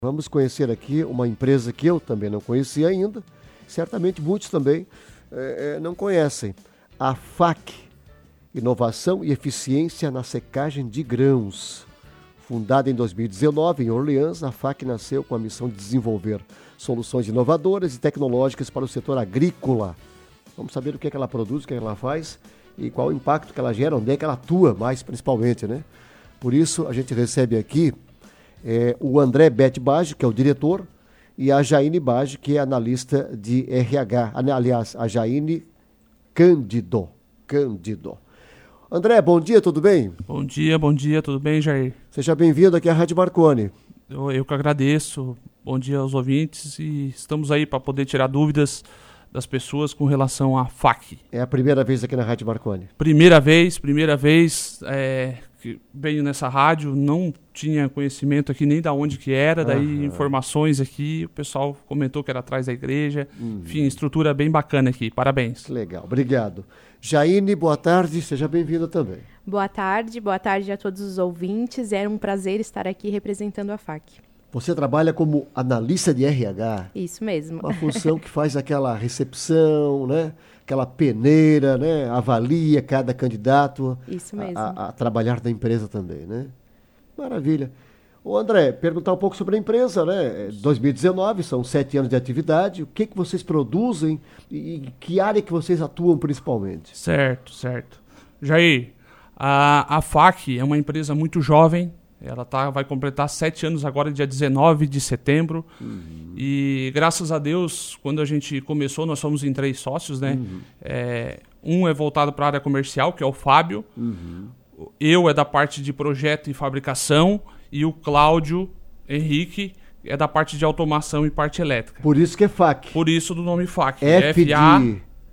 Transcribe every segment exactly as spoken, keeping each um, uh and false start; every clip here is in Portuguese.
Vamos conhecer aqui uma empresa que eu também não conhecia ainda, certamente muitos também é, não conhecem. A F A C, Inovação e Eficiência na Secagem de Grãos. Fundada em dois mil e dezenove em Orleans, a F A C nasceu com a missão de desenvolver soluções inovadoras e tecnológicas para o setor agrícola. Vamos saber o que é que ela produz, o que é que ela faz e qual o impacto que ela gera, onde é que ela atua mais principalmente, né? Por isso a gente recebe aqui É, o André Bete Baggio, que é o diretor, e a Jaine Baggio, que é analista de R H. Aliás, a Jaine Cândido. Cândido. André, bom dia, tudo bem? Bom dia, bom dia, tudo bem, Jair? Seja bem-vindo aqui à Rádio Marconi. Eu, eu que agradeço. Bom dia aos ouvintes e estamos aí para poder tirar dúvidas das pessoas com relação à F A C. É a primeira vez aqui na Rádio Marconi? Primeira vez, primeira vez é, que venho nessa rádio, não tinha conhecimento aqui nem da onde que era, daí Aham. informações aqui, o pessoal comentou que era atrás da igreja, Uhum. enfim, estrutura bem bacana aqui, parabéns. Que legal, obrigado. Jaine, boa tarde, seja bem-vinda também. Boa tarde, boa tarde a todos os ouvintes, é um prazer estar aqui representando a F A C. Você trabalha como analista de R H. Isso mesmo. Uma função que faz aquela recepção, né? Aquela peneira, né? Avalia cada candidato Isso mesmo. a, a, a trabalhar na empresa também, né? Maravilha. Ô André, perguntar um pouco sobre a empresa, né? dois mil e dezenove, são sete anos de atividade. O que que vocês produzem e em que área que vocês atuam principalmente? Certo, certo. Jair, a, a F A C é uma empresa muito jovem. Ela tá, vai completar sete anos agora, dia dezenove de setembro. Uhum. E graças a Deus, quando a gente começou, nós somos em três sócios, né? Uhum. É, um é voltado para a área comercial, que é o Fábio. Uhum. Eu é da parte de projeto e fabricação. E o Cláudio Henrique é da parte de automação e parte elétrica. Por isso que é F A C. Por isso do nome F A C. F F A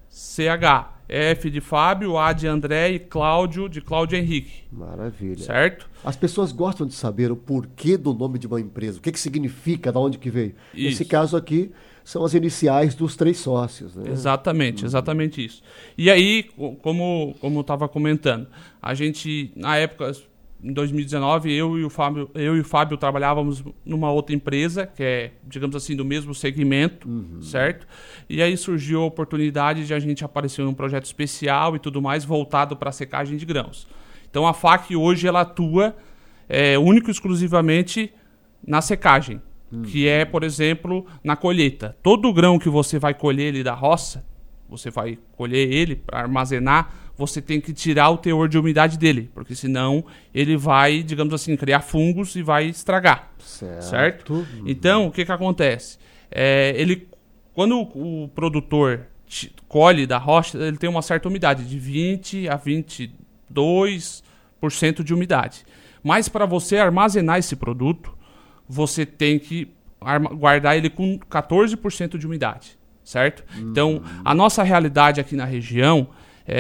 C H. F de Fábio, A de André e Cláudio de Cláudio Henrique. Maravilha. Certo? As pessoas gostam de saber o porquê do nome de uma empresa, o que que significa, de onde que veio. Isso. Nesse caso aqui, são as iniciais dos três sócios, né? Exatamente, exatamente isso. E aí, como como eu estava comentando, a gente, na época, em dois mil e dezenove, eu e o Fábio, eu e o Fábio trabalhávamos numa outra empresa, que é, digamos assim, do mesmo segmento, uhum. certo? E aí surgiu a oportunidade de a gente aparecer num projeto especial e tudo mais, voltado para a secagem de grãos. Então a F A C hoje ela atua é, único e exclusivamente na secagem, uhum. que é, por exemplo, na colheita. Todo grão que você vai colher ele da roça, você vai colher ele para armazenar, você tem que tirar o teor de umidade dele, porque senão ele vai, digamos assim, criar fungos e vai estragar. Certo? certo? Uhum. Então, o que que acontece? É, ele, quando o, o produtor t- colhe da rocha, ele tem uma certa umidade, de vinte a vinte e dois por cento de umidade. Mas para você armazenar esse produto, você tem que arma- guardar ele com quatorze por cento de umidade. Certo? Uhum. Então, a nossa realidade aqui na região,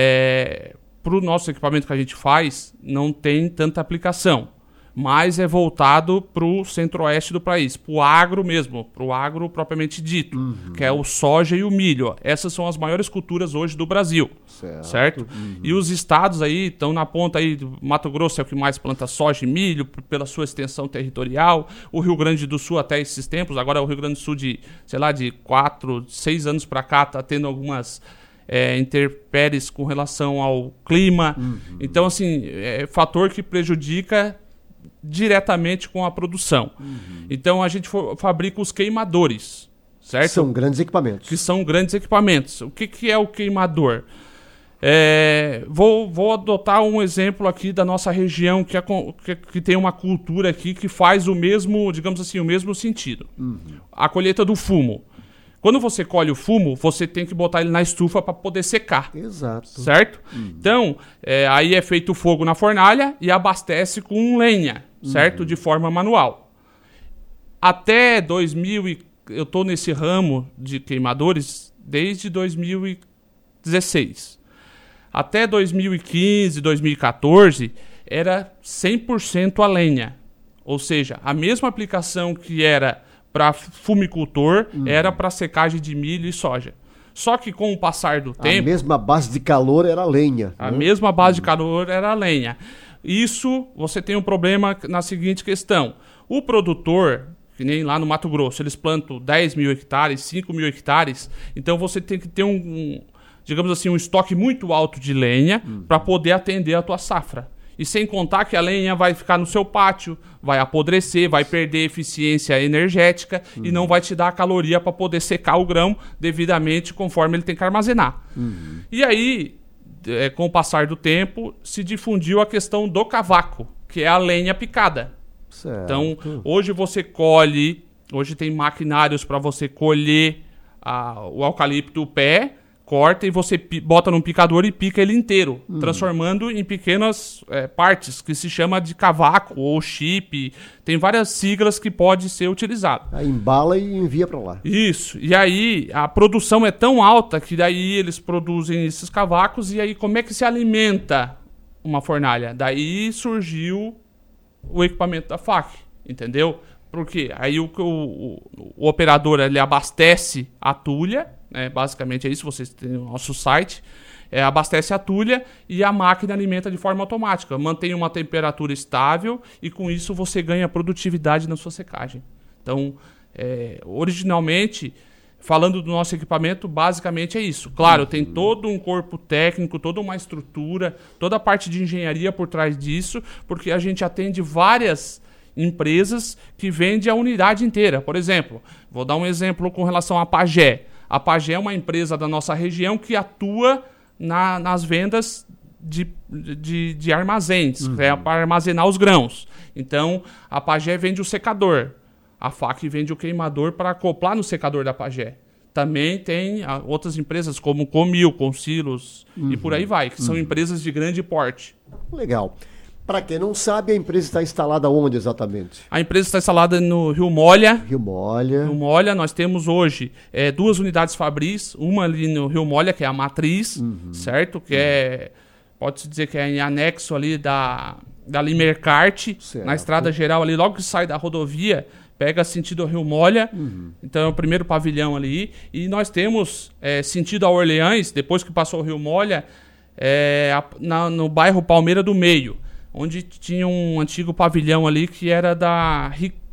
é, para o nosso equipamento que a gente faz, não tem tanta aplicação, mas é voltado para o centro-oeste do país, para o agro mesmo, para o agro propriamente dito, uhum. que é o soja e o milho. Essas são as maiores culturas hoje do Brasil, certo? certo? Uhum. E os estados aí estão na ponta aí, do Mato Grosso é o que mais planta soja e milho, pela sua extensão territorial, o Rio Grande do Sul até esses tempos, agora o Rio Grande do Sul de, sei lá, de quatro, seis anos para cá está tendo algumas é, intempéries com relação ao clima. Uhum. Então, assim, é fator que prejudica diretamente com a produção. Uhum. Então a gente for, fabrica os queimadores, certo? Que são grandes equipamentos. Que são grandes equipamentos. O que, que é o queimador? É, vou, vou adotar um exemplo aqui da nossa região que, é, que, que tem uma cultura aqui que faz o mesmo, digamos assim, o mesmo sentido. Uhum. A colheita do fumo. Quando você colhe o fumo, você tem que botar ele na estufa para poder secar. Exato. Certo? Uhum. Então, é, aí é feito fogo na fornalha e abastece com lenha, certo? Uhum. De forma manual. Até dois mil, e, eu estou nesse ramo de queimadores desde dois mil e dezesseis. Até dois mil e quinze, dois mil e quatorze, era cem por cento a lenha. Ou seja, a mesma aplicação que era para fumicultor, uhum. era para secagem de milho e soja. Só que com o passar do tempo... A mesma base de calor era a lenha. A né? mesma base de calor era a lenha. Isso, você tem um problema na seguinte questão. O produtor que nem lá no Mato Grosso, eles plantam dez mil hectares, cinco mil hectares, então você tem que ter um, um digamos assim, um estoque muito alto de lenha uhum. para poder atender a tua safra. E sem contar que a lenha vai ficar no seu pátio, vai apodrecer, vai perder eficiência energética uhum. e não vai te dar a caloria para poder secar o grão devidamente conforme ele tem que armazenar. Uhum. E aí, é, com o passar do tempo, se difundiu a questão do cavaco, que é a lenha picada. Certo. Então, hoje você colhe, hoje tem maquinários para você colher a, o eucalipto pé, corta e você pi- bota num picador e pica ele inteiro, uhum. transformando em pequenas é, partes, que se chama de cavaco ou chip. Tem várias siglas que pode ser utilizado. Aí embala e envia para lá. Isso. E aí a produção é tão alta que daí eles produzem esses cavacos e aí como é que se alimenta uma fornalha? Daí surgiu o equipamento da F A C, entendeu? Porque aí o, o, o operador ele abastece a tulha, né? Basicamente é isso, vocês têm o nosso site, é, abastece a tulha e a máquina alimenta de forma automática, mantém uma temperatura estável e com isso você ganha produtividade na sua secagem. Então, é, originalmente, falando do nosso equipamento, basicamente é isso. Claro, tem todo um corpo técnico, toda uma estrutura, toda a parte de engenharia por trás disso, porque a gente atende várias empresas que vendem a unidade inteira. Por exemplo, vou dar um exemplo com relação à Pagé. A Pagé é uma empresa da nossa região que atua na, nas vendas de, de, de armazéns, uhum. é para armazenar os grãos. Então, a Pagé vende o secador. A F A C vende o queimador para acoplar no secador da Pagé. Também tem a, outras empresas como Comil, Consilos uhum. e por aí vai, que uhum. são empresas de grande porte. Legal. Para quem não sabe, a empresa está instalada onde exatamente? A empresa está instalada no Rio Molha. Rio Molha. Rio Molha, nós temos hoje é, duas unidades Fabris, uma ali no Rio Molha, que é a matriz, uhum. certo? Que uhum. é, pode-se dizer que é em anexo ali da, da Limercart, certo. Na estrada geral ali, logo que sai da rodovia, pega sentido Rio Molha, uhum. então é o primeiro pavilhão ali. E nós temos é, sentido a Orleans, depois que passou o Rio Molha, é, a, na, no bairro Palmeira do Meio, onde tinha um antigo pavilhão ali que era da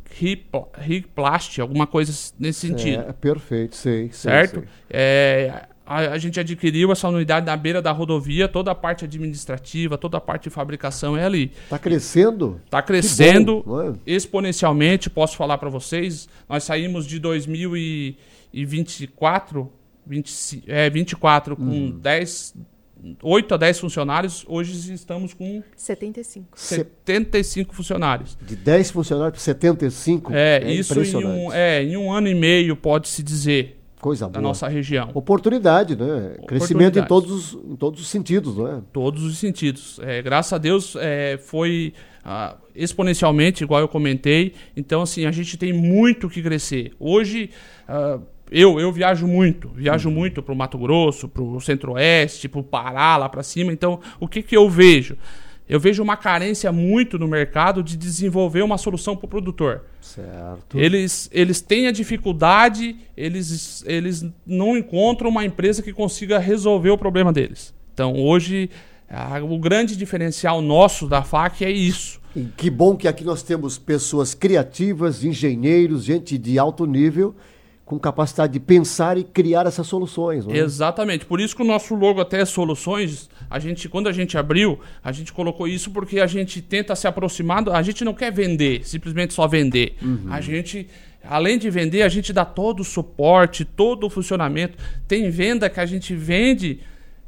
Riplast, alguma coisa nesse sentido. É, perfeito, sei. Certo? sei, sei. É, a, a gente adquiriu essa unidade na beira da rodovia, toda a parte administrativa, toda a parte de fabricação é ali. Está crescendo? Está crescendo bom, é? exponencialmente, posso falar para vocês. Nós saímos de dois mil e vinte e quatro, vinte, é, vinte e quatro com hum. dez... oito a dez funcionários, hoje estamos com setenta e cinco. setenta e cinco funcionários. De dez funcionários para setenta e cinco? É, é isso em um, é, em um ano e meio, pode-se dizer, coisa da boa. Nossa região. Oportunidade, né? Crescimento em todos, em todos os sentidos, não é? Todos os sentidos. É, graças a Deus é, foi ah, exponencialmente, igual eu comentei. Então, assim, a gente tem muito que crescer. Hoje... Ah, Eu, eu viajo muito, viajo uhum. muito para o Mato Grosso, para o Centro-Oeste, para o Pará, lá para cima. Então, o que, que eu vejo? Eu vejo uma carência muito no mercado de desenvolver uma solução para o produtor. Certo. Eles, eles têm a dificuldade, eles, eles não encontram uma empresa que consiga resolver o problema deles. Então, hoje, a, o grande diferencial nosso da F A C é isso. E que bom que aqui nós temos pessoas criativas, engenheiros, gente de alto nível, com capacidade de pensar e criar essas soluções. Não é? Exatamente. Por isso que o nosso logo até Soluções, a gente, quando a gente abriu, a gente colocou isso porque a gente tenta se aproximar, a gente não quer vender, simplesmente só vender. Uhum. A gente, além de vender, a gente dá todo o suporte, todo o funcionamento. Tem venda que a gente vende,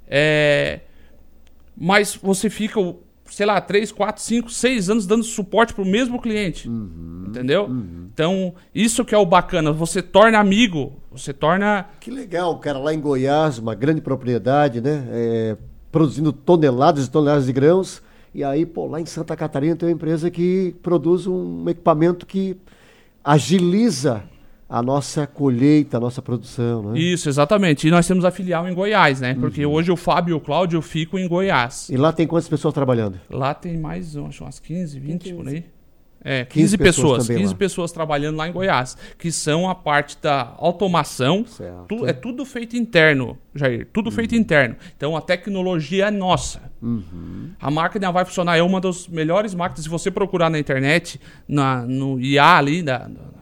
é, mas você fica... sei lá, três, quatro, cinco, seis anos dando suporte para o mesmo cliente, uhum, entendeu? Uhum. Então, isso que é o bacana, você torna amigo, você torna... Que legal, cara, lá em Goiás, uma grande propriedade, né, é, produzindo toneladas e toneladas de grãos, e aí, pô, lá em Santa Catarina tem uma empresa que produz um equipamento que agiliza a nossa colheita, a nossa produção, né? Isso, exatamente. E nós temos a filial em Goiás, né? Porque uhum. hoje o Fábio e o Cláudio ficam em Goiás. E lá tem quantas pessoas trabalhando? Lá tem mais, acho, umas quinze, vinte, quinze. Por aí. É, quinze, quinze pessoas, pessoas quinze lá. Pessoas trabalhando lá em Goiás, que são a parte da automação. Tu, é tudo feito interno, Jair, tudo uhum. feito interno. Então a tecnologia é nossa. Uhum. A máquina vai funcionar, é uma das melhores máquinas. Se você procurar na internet, na, no I A ali, da,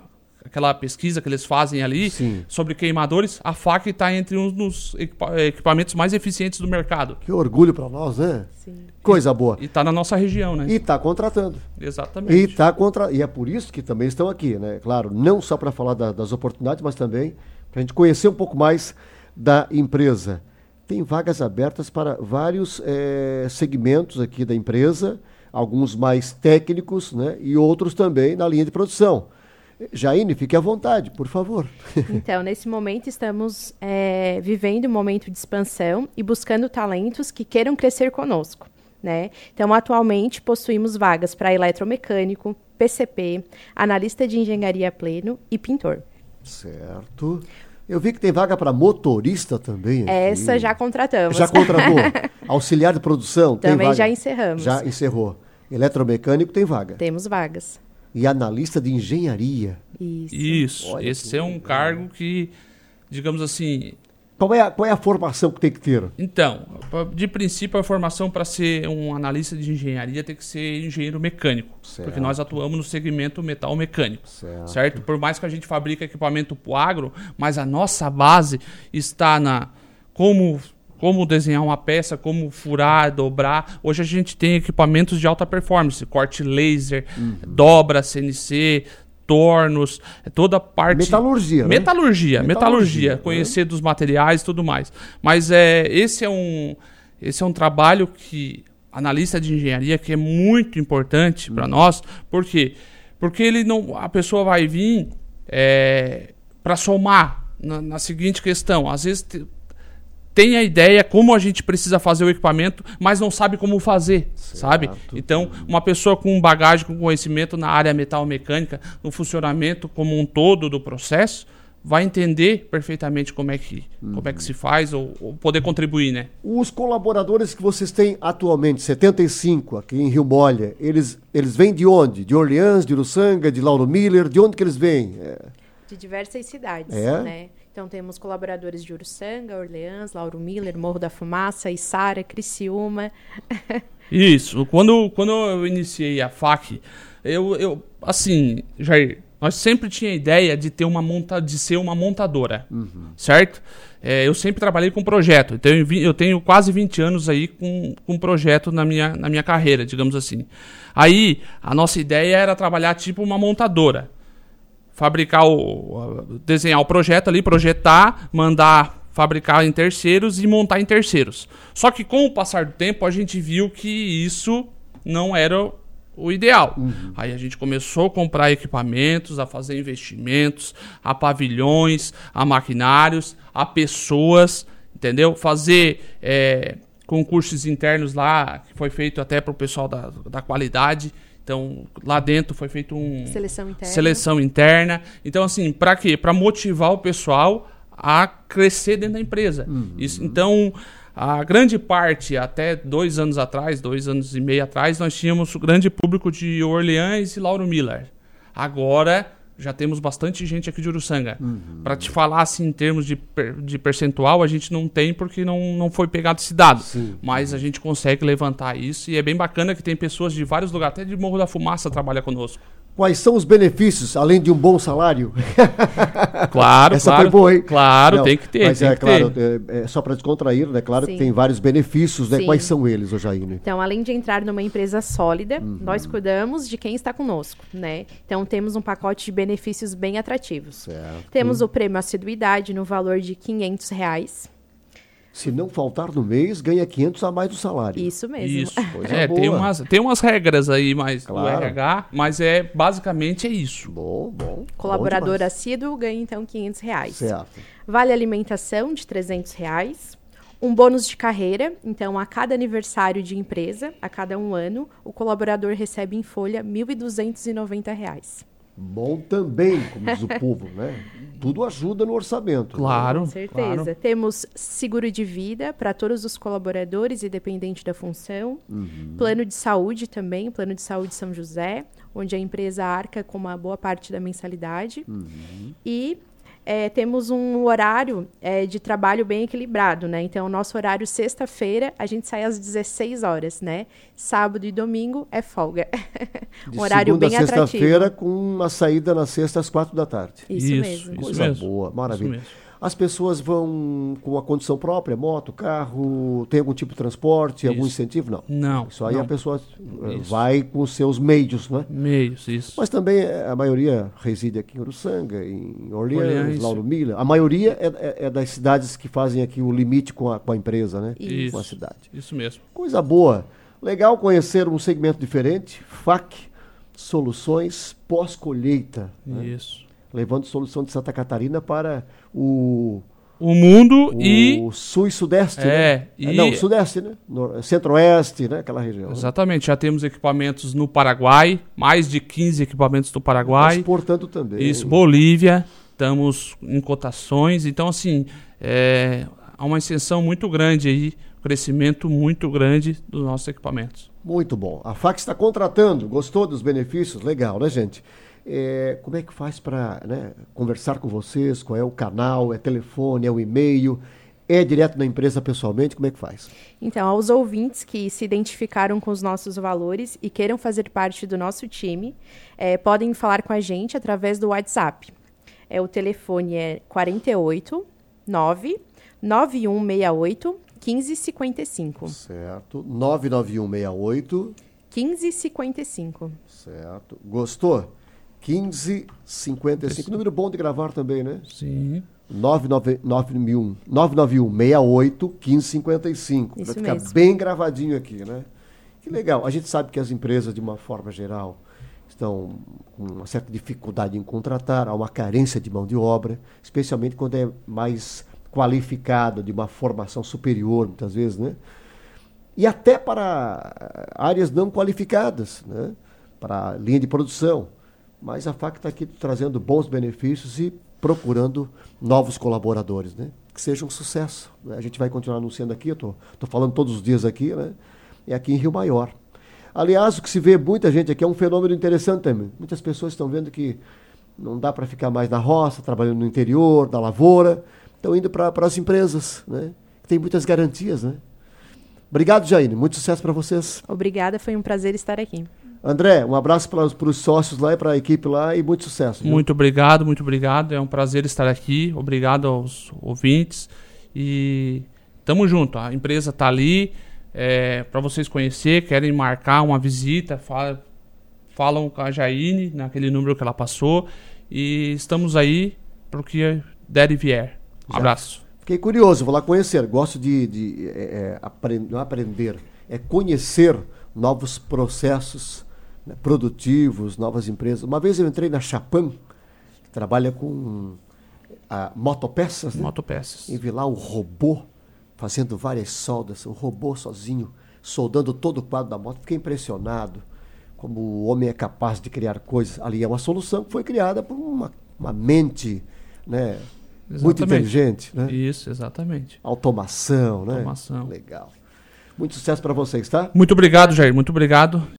aquela pesquisa que eles fazem ali Sim. sobre queimadores, a F A C está entre um dos equipa- equipamentos mais eficientes do mercado. Que orgulho para nós, né? Sim. Coisa boa. E está na nossa região, né? E está contratando. Exatamente. E, tá contra... e é por isso que também estão aqui, né? Claro, não só para falar da- das oportunidades, mas também para a gente conhecer um pouco mais da empresa. Tem vagas abertas para vários eh, segmentos aqui da empresa, alguns mais técnicos, né? E outros também na linha de produção. Jaine, fique à vontade, por favor. Então, nesse momento, estamos é, vivendo um momento de expansão e buscando talentos que queiram crescer conosco, né? Então, atualmente, possuímos vagas para eletromecânico, P C P, analista de engenharia pleno e pintor. Certo. Eu vi que tem vaga para motorista também aqui. Essa já contratamos. Já contratou. Auxiliar de produção, tem Também vaga? já encerramos. Já encerrou. Eletromecânico tem vaga. Temos vagas. E analista de engenharia. Isso. Isso. Olha Esse que é um legal. cargo que, digamos assim... Qual é a, qual é a formação que tem que ter? Então, de princípio, a formação para ser um analista de engenharia tem que ser engenheiro mecânico. Certo. Porque nós atuamos no segmento metal mecânico. Certo. Certo? Por mais que a gente fabrique equipamento para o agro, mas a nossa base está na como, como desenhar uma peça, como furar, dobrar. Hoje a gente tem equipamentos de alta performance, corte laser, Uhum. dobra, C N C, tornos, toda a parte... Metalurgia, né? Metalurgia, Metalurgia, metalurgia, né? conhecer dos materiais e tudo mais. Mas é, esse, é um, esse é um trabalho que, analista de engenharia, que é muito importante para nós. Por quê? Porque ele não, a pessoa vai vir é, para somar na, na seguinte questão. Às vezes... Te, tem a ideia como a gente precisa fazer o equipamento, mas não sabe como fazer, Certo. sabe? Então, uma pessoa com bagagem, com conhecimento na área metal-mecânica, no funcionamento como um todo do processo, vai entender perfeitamente como é que, uhum. como é que se faz ou, ou poder contribuir, né? Os colaboradores que vocês têm atualmente, setenta e cinco aqui em Rio Molha, eles, eles vêm de onde? De Orleans, de Uruçanga, de Lauro Miller? De onde que eles vêm? É... De diversas cidades, É? né? Então, temos colaboradores de Uruçanga, Orleans, Lauro Miller, Morro da Fumaça, Içara, Criciúma. Isso. Quando, quando eu iniciei a F A C, eu, eu assim, Jair, nós sempre tinha a ideia de ter uma monta, de ser uma montadora, uhum. certo? É, eu sempre trabalhei com projeto, então eu, eu tenho quase vinte anos aí com, com projeto na minha, na minha carreira, digamos assim. Aí, a nossa ideia era trabalhar tipo uma montadora. Fabricar o... desenhar o projeto ali, projetar, mandar fabricar em terceiros e montar em terceiros. Só que com o passar do tempo, a gente viu que isso não era o ideal. Uhum. Aí a gente começou a comprar equipamentos, a fazer investimentos, a pavilhões, a maquinários, a pessoas, entendeu? Fazer é, concursos internos lá, que foi feito até para o pessoal da, da qualidade. Então, lá dentro foi feito um... Seleção interna. Seleção interna. Então, assim, para quê? Para motivar o pessoal a crescer dentro da empresa. Uhum. Isso, então, a grande parte, até dois anos atrás, dois anos e meio atrás, nós tínhamos o grande público de Orleans e Lauro Miller. Agora, já temos bastante gente aqui de Uruçanga. Uhum. Para te falar, assim, em termos de, per, de percentual, a gente não tem porque não, não foi pegado esse dado. Sim. Mas a gente consegue levantar isso e é bem bacana que tem pessoas de vários lugares, até de Morro da Fumaça, trabalham conosco. Quais são os benefícios, além de um bom salário? Claro, Essa claro. foi boa, hein? Claro, Não, tem que ter. Mas tem é que claro, ter. é, é só para descontrair, né? Claro Sim. que tem vários benefícios, né? Sim. Quais são eles, ô Jaine? Então, além de entrar numa empresa sólida, uhum. nós cuidamos de quem está conosco, né? Então, temos um pacote de benefícios bem atrativos. Certo. Temos o prêmio assiduidade no valor de quinhentos reais. Se não faltar no mês, ganha quinhentos a mais do salário. Isso mesmo. Isso. Coisa é, boa. tem umas, tem umas regras aí mais Claro. do R H, mas é basicamente é isso. Bom, bom. Colaborador bom assíduo ganha, então, quinhentos reais. Certo. Vale alimentação de trezentos reais. Um bônus de carreira, então, a cada aniversário de empresa, a cada um ano, o colaborador recebe em folha mil duzentos e noventa reais. Bom também, como diz o povo, né? Tudo ajuda no orçamento. Claro, né? Com certeza. Claro. Temos seguro de vida para todos os colaboradores, independente da função. Uhum. Plano de saúde também, plano de saúde São José, onde a empresa arca com uma boa parte da mensalidade. Uhum. E é, temos um horário é, de trabalho bem equilibrado, né? Então, o nosso horário sexta-feira, a gente sai às dezesseis horas, né? Sábado e domingo é folga. De um horário segunda bem a atrativo. sexta-feira, com uma saída na sexta às quatro da tarde. Isso, Isso, mesmo. isso Coisa mesmo. boa, maravilha. Isso mesmo. As pessoas vão com a condição própria, moto, carro, tem algum tipo de transporte, algum Isso. incentivo? Não. Não. Isso aí não. a pessoa eh, Isso. vai com os seus meios, né? Meios, isso. Mas também eh, a maioria reside aqui em Uruçanga, em Orleans, Orleans. Lauro Miller. A maioria é, é- é das cidades que fazem aqui o limite com a, com a empresa, né? Isso. Com a cidade. Isso mesmo. Coisa boa. Legal conhecer um segmento diferente, F A C, soluções pós-colheita, né? Isso. Levando solução de Santa Catarina para o, O mundo o e... sul e sudeste, É, né? e- Não, sudeste, né? Nor- Centro-oeste, né? Aquela região. né? Exatamente, já temos equipamentos no Paraguai, mais de quinze equipamentos no Paraguai. Exportando também. Isso, Bolívia, estamos em cotações. Então, assim, é, há uma extensão muito grande aí, um crescimento muito grande dos nossos equipamentos. Muito bom. A F A C está contratando. Gostou dos benefícios? Legal, né, gente? É, como é que faz para conversar com vocês? Qual é o canal? É telefone? É o e-mail? É direto na empresa pessoalmente? Como é que faz? Então, aos ouvintes que se identificaram com os nossos valores e queiram fazer parte do nosso time, eh, podem falar com a gente através do WhatsApp. É, o telefone é quarenta e oito, nove nove um seis oito, quinze cinquenta e cinco. Certo. nove nove um seis oito. quinze cinquenta e cinco. Certo. Gostou? quinze cinquenta e cinco. Número bom de gravar também, né? Sim. nove nove um seis oito, quinze cinquenta e cinco. Isso Para ficar mesmo. bem gravadinho aqui, né? Que legal. A gente sabe que as empresas, de uma forma geral, estão com uma certa dificuldade em contratar, há uma carência de mão de obra, especialmente quando é mais qualificado, de uma formação superior, muitas vezes, né? E até para áreas não qualificadas, né? Para a linha de produção. Mas a F A C está aqui trazendo bons benefícios e procurando novos colaboradores, né? Que seja um sucesso, né? A gente vai continuar anunciando aqui, eu estou falando todos os dias aqui, né? É aqui em Rio Maior. Aliás, o que se vê muita gente aqui é um fenômeno interessante também. Muitas pessoas estão vendo que não dá para ficar mais na roça, trabalhando no interior, da lavoura, estão indo para as empresas, né? Que tem muitas garantias, né? Obrigado, Jaine. Muito sucesso para vocês. Obrigada, foi um prazer estar aqui. André, um abraço para os sócios lá e para a equipe lá e muito sucesso. Viu? Muito obrigado, muito obrigado. É um prazer estar aqui. Obrigado aos ouvintes. E tamo junto. A empresa tá ali é, para vocês conhecer. Querem marcar uma visita, fala, falam com a Jaine, naquele número que ela passou. E estamos aí para o que der e vier. Um Já. abraço. Fiquei curioso, vou lá conhecer. Gosto de, de é, é, aprend, não aprender, é conhecer novos processos, né, produtivos, novas empresas. Uma vez eu entrei na Chapan, que trabalha com a, motopeças, né? Motopeças. E vi lá o robô fazendo várias soldas, o robô sozinho, soldando todo o quadro da moto. Fiquei impressionado como o homem é capaz de criar coisas. Ali é uma solução que foi criada por uma, uma mente, né, muito inteligente. Né? Isso, exatamente. Automação, né? Automação. Legal. Muito sucesso para vocês, tá? Muito obrigado, Jair. Muito obrigado.